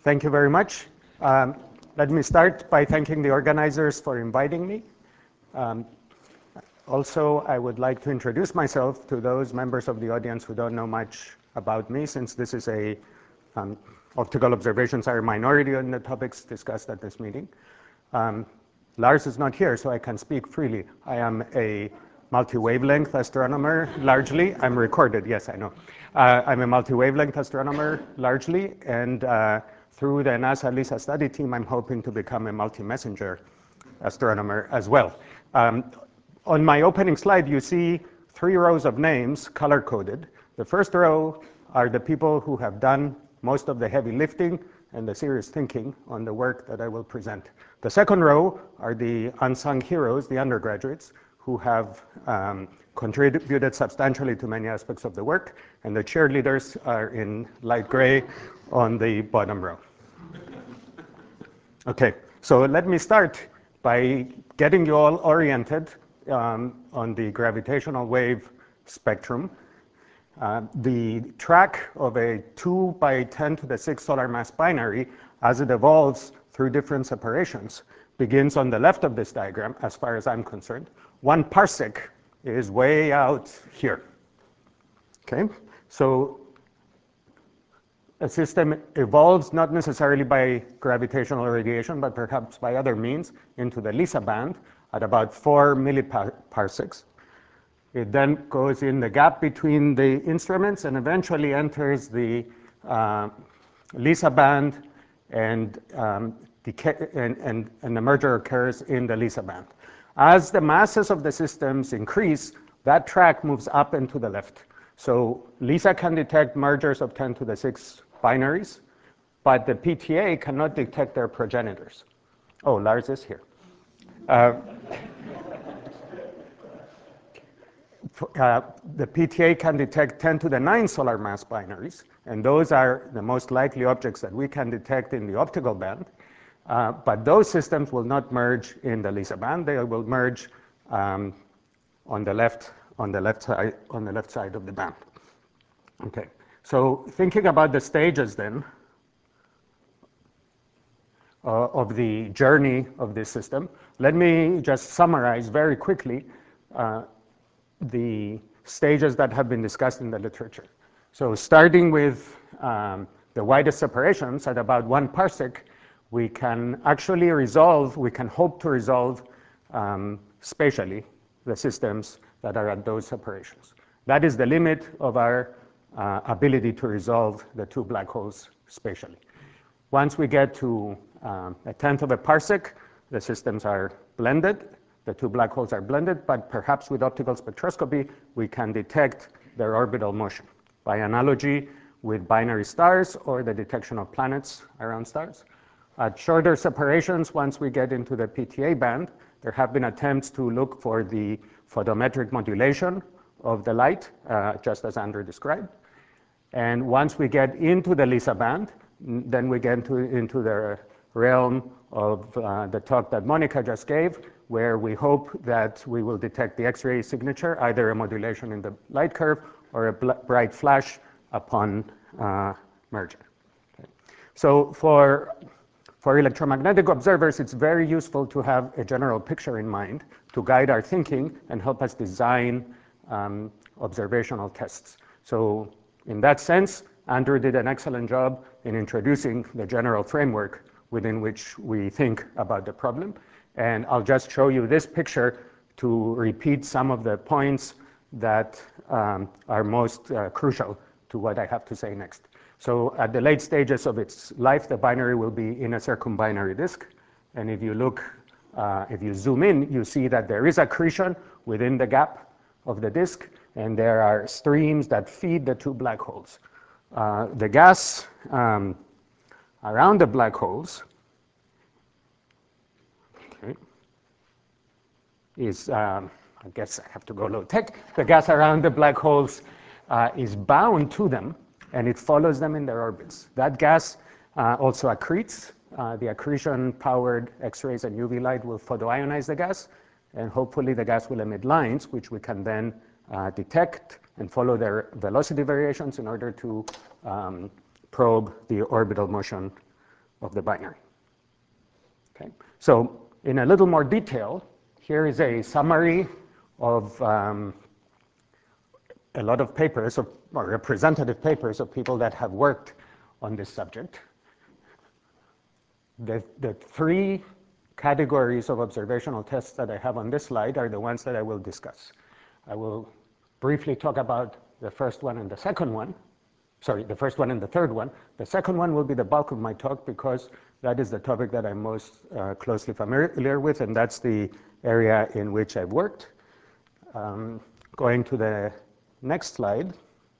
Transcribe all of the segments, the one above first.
Thank you very much. Let me start by thanking the organizers for inviting me. Also, I would like to introduce myself to those members of the audience who don't know much about me, since this is optical observations are a minority on the topics discussed at this meeting. Lars is not here, so I can speak freely. I am a multi-wavelength astronomer, largely. I'm recorded, yes, I know. I'm a multi-wavelength astronomer, largely, and through the NASA LISA study team, I'm hoping to become a multi-messenger astronomer as well. On my opening slide, you see 3 rows of names color-coded. The first row are the people who have done most of the heavy lifting and the serious thinking on the work that I will present. The second row are the unsung heroes, the undergraduates, who have contributed substantially to many aspects of the work, and the cheerleaders are in light gray on the bottom row. Okay, so let me start by getting you all oriented on the gravitational wave spectrum. The track of a 2 by 10 to the 6 solar mass binary, as it evolves through different separations, begins on the left of this diagram, as far as I'm concerned. 1 parsec is way out here. Okay, so a system evolves not necessarily by gravitational radiation, but perhaps by other means into the LISA band at about 4 milliparsecs. It then goes in the gap between the instruments and eventually enters the LISA band, and the merger occurs in the LISA band. As the masses of the systems increase, that track moves up and to the left. So LISA can detect mergers of 10 to the 6 binaries, but the PTA cannot detect their progenitors. Oh, Lars is here. The PTA can detect 10 to the 9 solar mass binaries, and those are the most likely objects that we can detect in the optical band. But those systems will not merge in the LISA band. They will merge on the left side of the band. Okay, so thinking about the stages then of the journey of this system, let me just summarize very quickly the stages that have been discussed in the literature. So starting with the widest separations at about 1 parsec, we can actually hope to resolve spatially the systems that are at those separations. That is the limit of our ability to resolve the 2 black holes spatially. Once we get to 1/10 of a parsec, the systems are blended. The 2 black holes are blended, but perhaps with optical spectroscopy, we can detect their orbital motion by analogy with binary stars or the detection of planets around stars. At shorter separations, once we get into the PTA band, there have been attempts to look for the photometric modulation of the light, just as Andrew described. And once we get into the LISA band, then we get into the realm of the talk that Monica just gave, where we hope that we will detect the X-ray signature, either a modulation in the light curve or a bright flash upon merger. Okay. So for electromagnetic observers, it's very useful to have a general picture in mind to guide our thinking and help us design observational tests. So in that sense, Andrew did an excellent job in introducing the general framework within which we think about the problem. And I'll just show you this picture to repeat some of the points that are most crucial to what I have to say next. So at the late stages of its life, the binary will be in a circumbinary disk. And if you zoom in, you see that there is accretion within the gap of the disk, and there are streams that feed the 2 black holes. The gas around the black holes is, I guess I have to go low tech. The gas around the black holes is bound to them, and it follows them in their orbits. That gas also accretes. The accretion-powered X-rays and UV light will photoionize the gas, and hopefully the gas will emit lines, which we can then detect and follow their velocity variations in order to probe the orbital motion of the binary. Okay? So in a little more detail, here is a summary of a lot of papers, or representative papers of people that have worked on this subject. The three categories of observational tests that I have on this slide are the ones that I will discuss. I will briefly talk about the first one and the second one. Sorry, the first one and the third one. The second one will be the bulk of my talk because that is the topic that I'm most closely familiar with, and that's the area in which I've worked. Going to the next slide.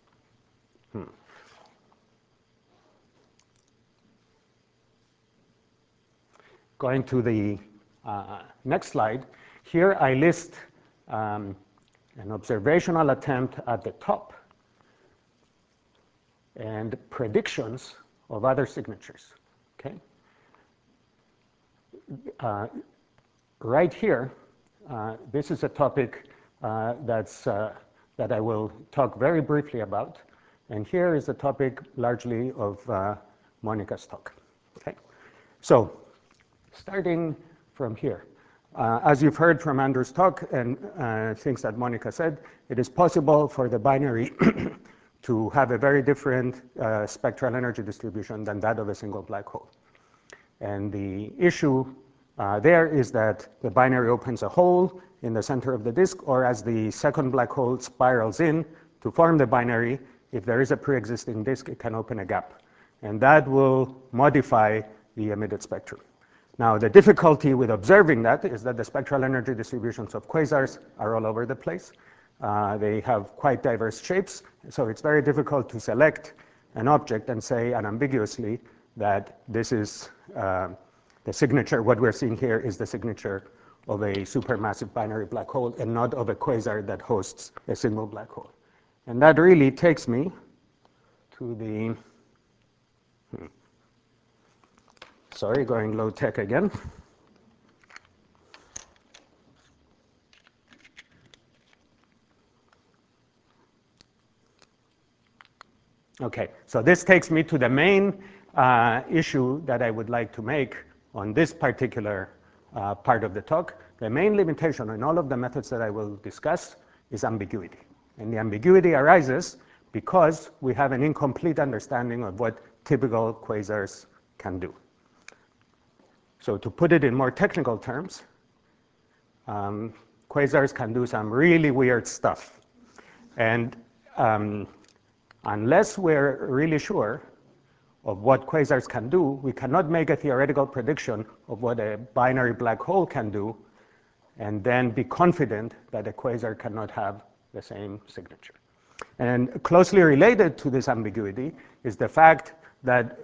Going to the next slide, here I list an observational attempt at the top and predictions of other signatures. Okay? Right here, this is a topic that I will talk very briefly about, and here is the topic largely of Monica's talk. Okay? So, starting from here, as you've heard from Andrew's talk and things that Monica said, it is possible for the binary to have a very different spectral energy distribution than that of a single black hole. And the issue there is that the binary opens a hole in the center of the disk, or as the second black hole spirals in to form the binary, if there is a pre-existing disk, it can open a gap. And that will modify the emitted spectrum. Now, the difficulty with observing that is that the spectral energy distributions of quasars are all over the place. They have quite diverse shapes, so it's very difficult to select an object and say unambiguously that this is the signature. What we're seeing here is the signature of a supermassive binary black hole and not of a quasar that hosts a single black hole. And that really takes me to the, sorry, going low tech again. Okay, so this takes me to the main issue that I would like to make on this particular part of the talk. The main limitation in all of the methods that I will discuss is ambiguity. And the ambiguity arises because we have an incomplete understanding of what typical quasars can do. So to put it in more technical terms, quasars can do some really weird stuff. And unless we're really sure of what quasars can do, we cannot make a theoretical prediction of what a binary black hole can do and then be confident that a quasar cannot have the same signature. And closely related to this ambiguity is the fact that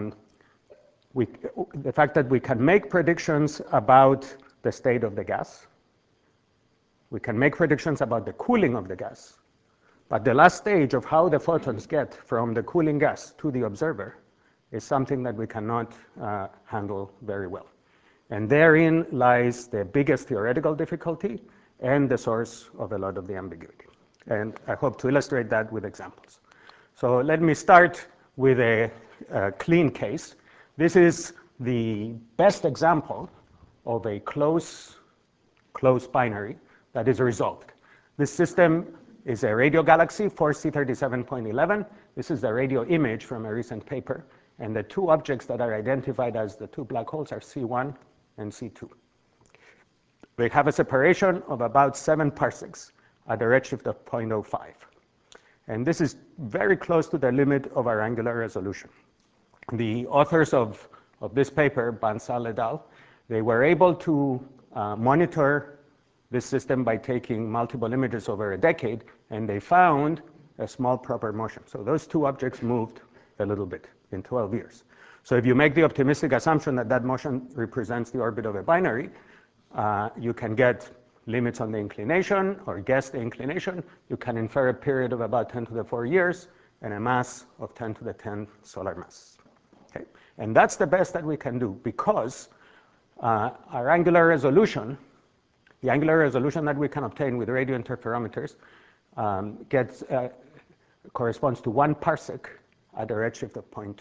we can make predictions about the state of the gas. We can make predictions about the cooling of the gas. But the last stage of how the photons get from the cooling gas to the observer is something that we cannot handle very well. And therein lies the biggest theoretical difficulty and the source of a lot of the ambiguity. And I hope to illustrate that with examples. So let me start with a clean case. This is the best example of a close binary that is resolved. This system is a radio galaxy, 4C37.11. This is the radio image from a recent paper. And the two objects that are identified as the two black holes are C1 and C2. They have a separation of about 7 parsecs at a redshift of 0.05. And this is very close to the limit of our angular resolution. The authors of this paper, Bansal et al., they were able to monitor this system by taking multiple images over a decade, and they found a small proper motion. So those two objects moved a little bit in 12 years. So if you make the optimistic assumption that that motion represents the orbit of a binary, you can get limits on the inclination or guess the inclination. You can infer a period of about 10 to the 4 years and a mass of 10 to the 10 solar mass. Okay? And that's the best that we can do because our angular resolution, the angular resolution that we can obtain with radio interferometers corresponds to 1 parsec at a redshift of 0.2.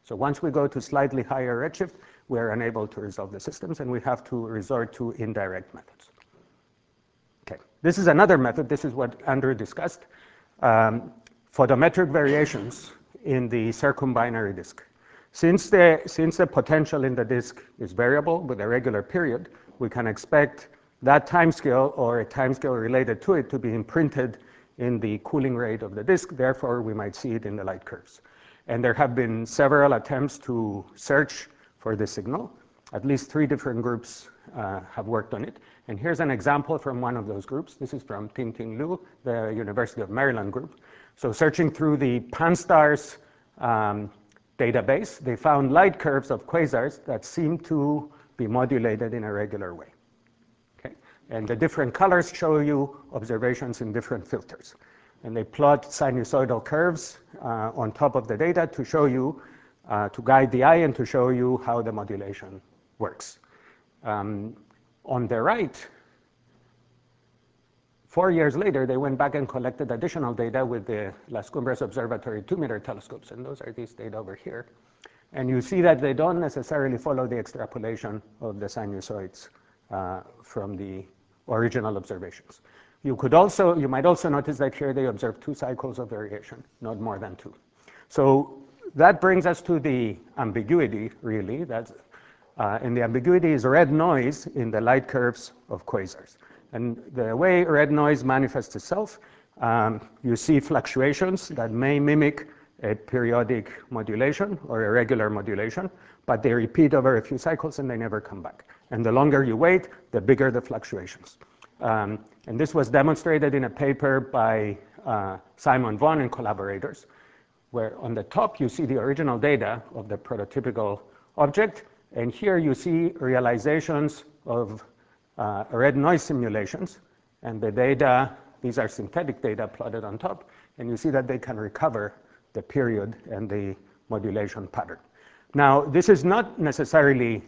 So once we go to slightly higher redshift, we're unable to resolve the systems, and we have to resort to indirect methods. Okay, this is another method. This is what Andrew discussed. Photometric variations in the circumbinary disk. Since the potential in the disk is variable with a regular period, we can expect that timescale or a timescale related to it to be imprinted in the cooling rate of the disk. Therefore, we might see it in the light curves. And there have been several attempts to search for this signal. At least 3 different groups have worked on it. And here's an example from one of those groups. This is from Ting-Ting Liu, the University of Maryland group. So searching through the Pan-STARRS database, they found light curves of quasars that seem to be modulated in a regular way. Okay? And the different colors show you observations in different filters. And they plot sinusoidal curves on top of the data to show you, to guide the eye and to show you how the modulation works. On the right, 4 years later, they went back and collected additional data with the Las Cumbres Observatory 2-meter telescopes, and those are these data over here. And you see that they don't necessarily follow the extrapolation of the sinusoids from the original observations. You might also notice that here they observe 2 cycles of variation, not more than 2. So that brings us to the ambiguity, really. And the ambiguity is red noise in the light curves of quasars. And the way red noise manifests itself, you see fluctuations that may mimic a periodic modulation or a regular modulation, but they repeat over a few cycles and they never come back. And the longer you wait, the bigger the fluctuations. And this was demonstrated in a paper by Simon Vaughan and collaborators, where on the top you see the original data of the prototypical object, and here you see realizations of red noise simulations, and the data, these are synthetic data plotted on top, and you see that they can recover the period and the modulation pattern. Now, this does not necessarily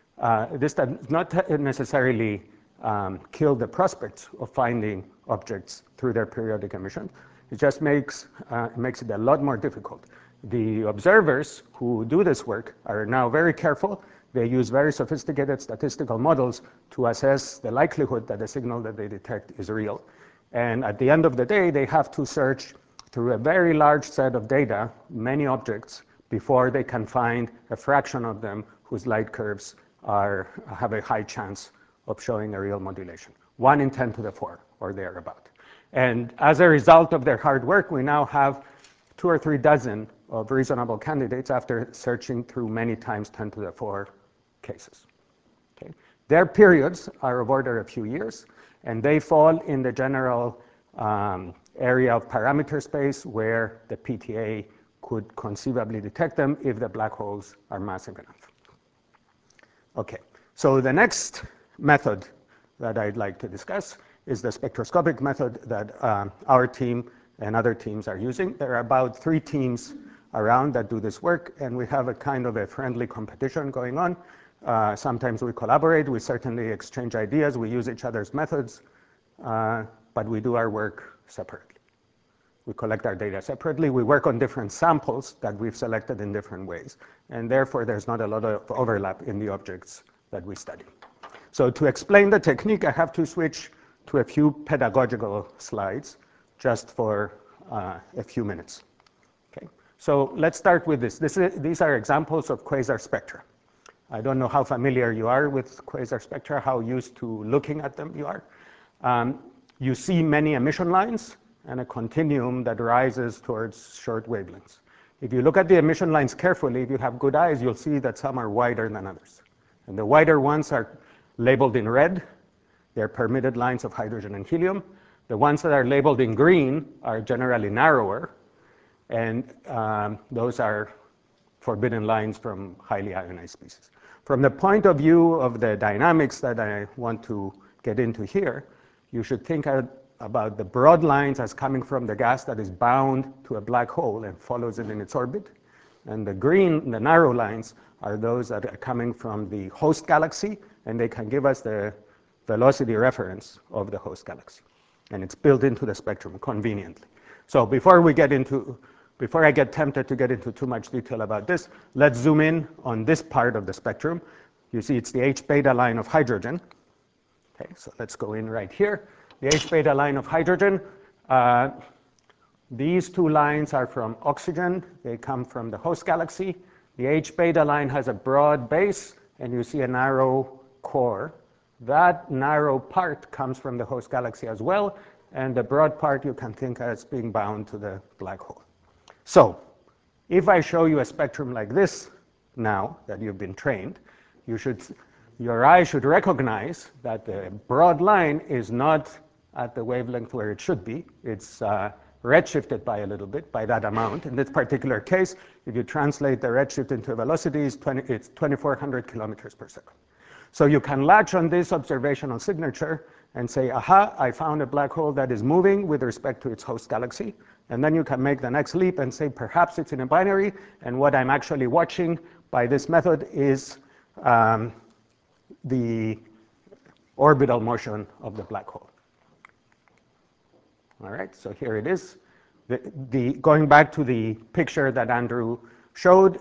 kill the prospects of finding objects through their periodic emission. It just makes it a lot more difficult. The observers who do this work are now very careful. They use very sophisticated statistical models to assess the likelihood that the signal that they detect is real. And at the end of the day, they have to search through a very large set of data, many objects, before they can find a fraction of them whose light curves have a high chance of showing a real modulation. 1 in 10 to the 4, or thereabout. And as a result of their hard work, we now have 2 or 3 dozen of reasonable candidates after searching through many times 10 to the 4 cases. Okay? Their periods are of order a few years, and they fall in the general area of parameter space where the PTA could conceivably detect them if the black holes are massive enough. Okay, so the next method that I'd like to discuss is the spectroscopic method that our team and other teams are using. There are about 3 teams around that do this work, and we have a kind of a friendly competition going on. Sometimes we collaborate, we certainly exchange ideas, we use each other's methods, but we do our work separately. We collect our data separately. We work on different samples that we've selected in different ways, and therefore there's not a lot of overlap in the objects that we study. So to explain the technique, I have to switch to a few pedagogical slides just for a few minutes. Okay? So let's start with this. These are examples of quasar spectra. I don't know how familiar you are with quasar spectra, how used to looking at them you are. You see many emission lines and a continuum that rises towards short wavelengths. If you look at the emission lines carefully, if you have good eyes, you'll see that some are wider than others. And the wider ones are labeled in red. They're permitted lines of hydrogen and helium. The ones that are labeled in green are generally narrower, and those are forbidden lines from highly ionized species. From the point of view of the dynamics that I want to get into here, you should think about the broad lines as coming from the gas that is bound to a black hole and follows it in its orbit. And the green, the narrow lines, are those that are coming from the host galaxy, and they can give us the velocity reference of the host galaxy. And it's built into the spectrum conveniently. So before we get into before I get tempted to get into too much detail about this, let's zoom in on this part of the spectrum. You see it's the H-beta line of hydrogen. Okay, so let's go in right here. The H-beta line of hydrogen. These two lines are from oxygen. They come from the host galaxy. The H-beta line has a broad base, and you see a narrow core. That narrow part comes from the host galaxy as well, and the broad part you can think as being bound to the black hole. So if I show you a spectrum like this now that you've been trained, your eye should recognize that the broad line is not at the wavelength where it should be. It's redshifted by a little bit, by that amount. In this particular case, if you translate the redshift into velocity, it's 2,400 kilometers per second. So you can latch on this observational signature and say, aha, I found a black hole that is moving with respect to its host galaxy. And then you can make the next leap and say, perhaps it's in a binary, and what I'm actually watching by this method is the orbital motion of the black hole. All right, so here it is. Going back to the picture that Andrew showed,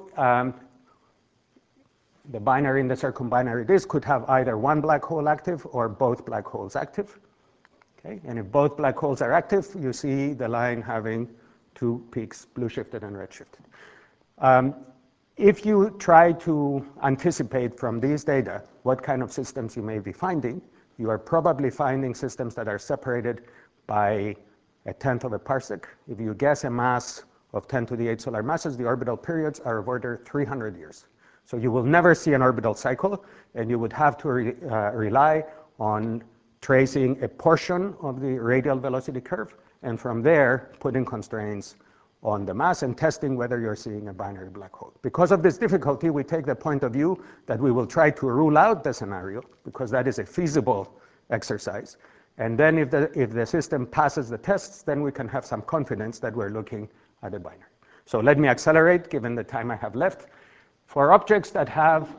the binary in the circumbinary disk could have either one black hole active or both black holes active. Okay? And if both black holes are active, you see the line having two peaks, blue shifted and red shifted. If you try to anticipate from these data what kind of systems you may be finding, you are probably finding systems that are separated by 1/10 of a parsec. If you guess a mass of 10 to the 8 solar masses, the orbital periods are of order 300 years. So you will never see an orbital cycle, and you would have to rely on tracing a portion of the radial velocity curve, and from there, putting constraints on the mass and testing whether you're seeing a binary black hole. Because of this difficulty, we take the point of view that we will try to rule out the scenario, because that is a feasible exercise. And then if the system passes the tests, then we can have some confidence that we're looking at a binary. So let me accelerate, given the time I have left. For objects that have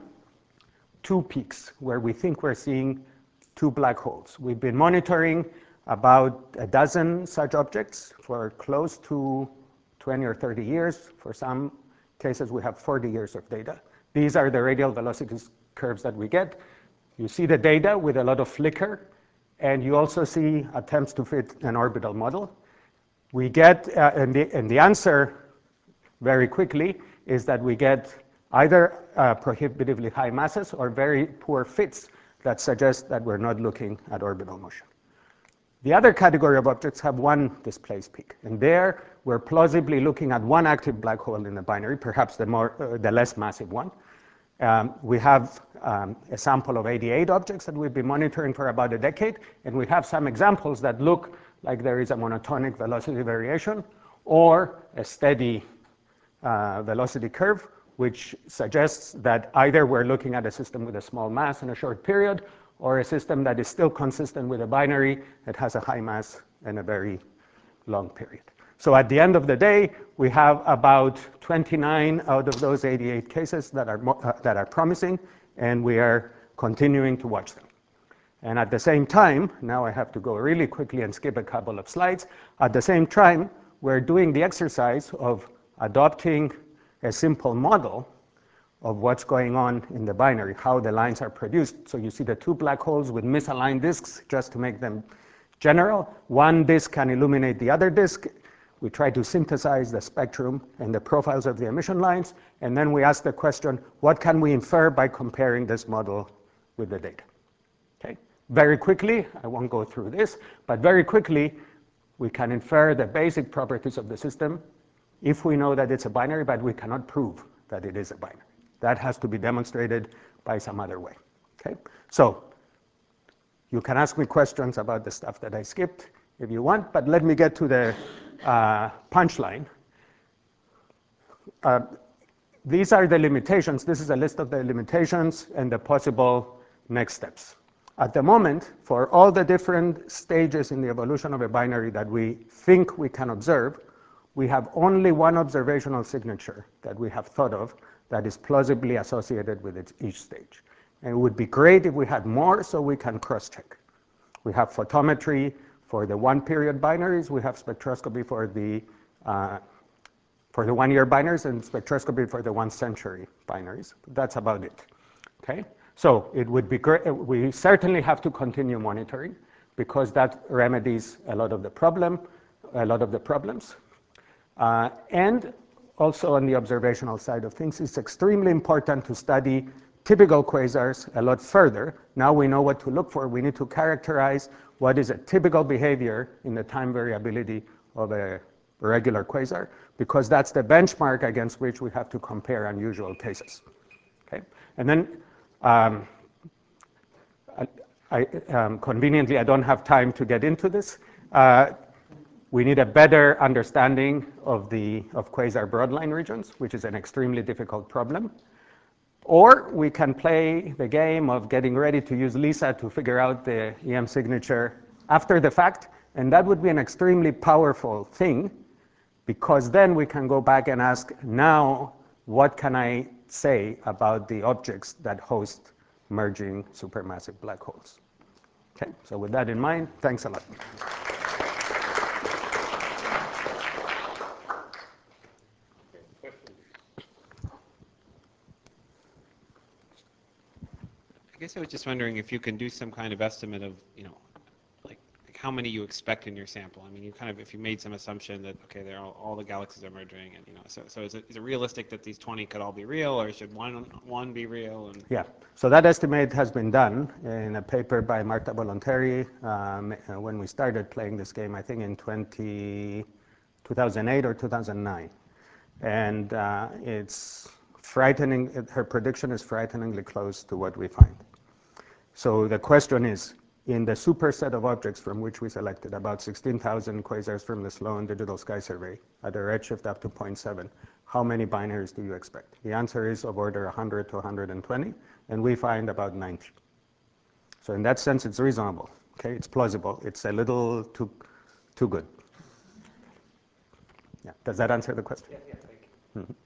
two peaks, where we think we're seeing two black holes, we've been monitoring about a dozen such objects for close to 20 or 30 years. For some cases, we have 40 years of data. These are the radial velocity curves that we get. You see the data with a lot of flicker, and you also see attempts to fit an orbital model. We get, and the answer very quickly is that we get either prohibitively high masses or very poor fits that suggest that we're not looking at orbital motion. The other category of objects have one displaced peak, and there we're plausibly looking at one active black hole in the binary, perhaps the less massive one. We have a sample of 88 objects that we've been monitoring for about a decade, and we have some examples that look like there is a monotonic velocity variation or a steady velocity curve, which suggests that either we're looking at a system with a small mass in a short period, or a system that is still consistent with a binary that has a high mass and a very long period. So at the end of the day, we have about 29 out of those 88 cases that are promising, and we are continuing to watch them. And at the same time, now I have to go really quickly and skip a couple of slides. At the same time, we're doing the exercise of adopting a simple model of what's going on in the binary, how the lines are produced. So you see the two black holes with misaligned disks, just to make them general. One disk can illuminate the other disk. We try to synthesize the spectrum and the profiles of the emission lines, and then we ask the question, what can we infer by comparing this model with the data? Okay? Very quickly, I won't go through this, but very quickly, we can infer the basic properties of the system if we know that it's a binary, but we cannot prove that it is a binary. That has to be demonstrated by some other way. Okay? So you can ask me questions about the stuff that I skipped if you want, but let me get to the punchline. These are the limitations. This is a list of the limitations and the possible next steps. At the moment, for all the different stages in the evolution of a binary that we think we can observe, we have only one observational signature that we have thought of that is plausibly associated with each stage. And it would be great if we had more so we can cross-check. We have photometry for the one-period binaries. We have spectroscopy for for the 1-year binaries and spectroscopy for the 1-century binaries. That's about it. Okay? So it would be great. We certainly have to continue monitoring because that remedies a lot of the problems. And also on the observational side of things, it's extremely important to study typical quasars a lot further. Now we know what to look for. We need to characterize what is a typical behavior in the time variability of a regular quasar, because that's the benchmark against which we have to compare unusual cases. Okay? And then conveniently, I don't have time to get into this. We need a better understanding of quasar broadline regions, which is an extremely difficult problem. Or we can play the game of getting ready to use LISA to figure out the EM signature after the fact, and that would be an extremely powerful thing, because then we can go back and ask, now, what can I say about the objects that host merging supermassive black holes? Okay, so with that in mind, thanks a lot. I guess I was just wondering if you can do some kind of estimate of, like how many you expect in your sample. I mean, if you made some assumption that, okay, all the galaxies are merging, and so is it realistic that these 20 could all be real, or should one be real? And yeah, so that estimate has been done in a paper by Marta Volonteri when we started playing this game, I think in 2008 or 2009. And it's frightening. Her prediction is frighteningly close to what we find. So the question is, in the superset of objects from which we selected, about 16,000 quasars from the Sloan Digital Sky Survey at a redshift up to 0.7, how many binaries do you expect? The answer is of order 100 to 120, and we find about 90. So in that sense, it's reasonable. Okay, it's plausible. It's a little too good. Yeah. Does that answer the question? Yeah, thank you. Mm-hmm.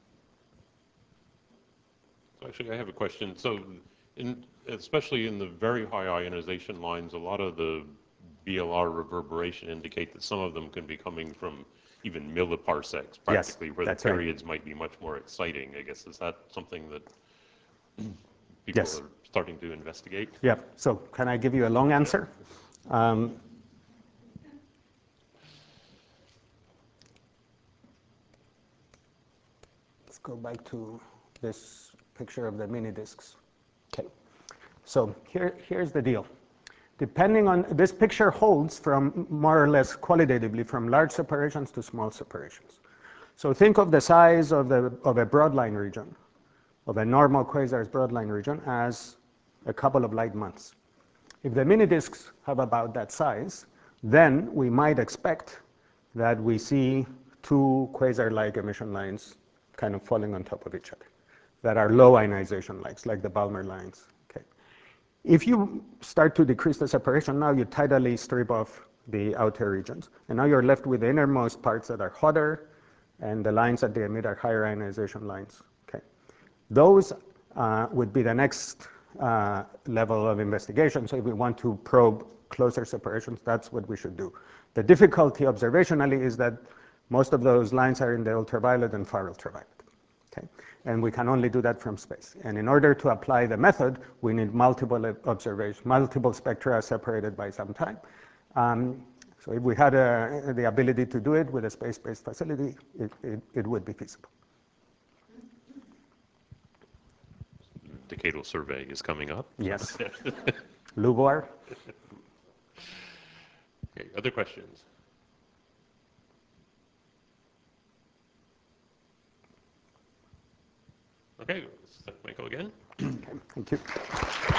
So actually, I have a question. So, especially in the very high ionization lines, a lot of the BLR reverberation indicate that some of them can be coming from even milliparsecs, practically, yes, where the periods might be much more exciting. I guess, is that something that people yes. are starting to investigate? Yeah. So can I give you a long answer? Let's go back to this picture of the mini disks. Okay. So here's the deal. Depending on, this picture holds from more or less qualitatively from large separations to small separations. So think of the size of a broadline region, of a normal quasar's broadline region, as a couple of light months. If the mini disks have about that size, then we might expect that we see two quasar-like emission lines kind of falling on top of each other that are low ionization lines, like the Balmer lines. Okay. If you start to decrease the separation, now you tidally strip off the outer regions, and now you're left with the innermost parts that are hotter, and the lines that they emit are higher ionization lines. Okay. Those would be the next level of investigation. So if we want to probe closer separations, that's what we should do. The difficulty observationally is that most of those lines are in the ultraviolet and far ultraviolet. Okay? And we can only do that from space. And in order to apply the method, we need multiple observations, multiple spectra separated by some time. So if we had the ability to do it with a space-based facility, it would be feasible. Decadal survey is coming up. Yes. LUVOIR. Okay, other questions? Okay, let's thank Michael again. Okay, thank you.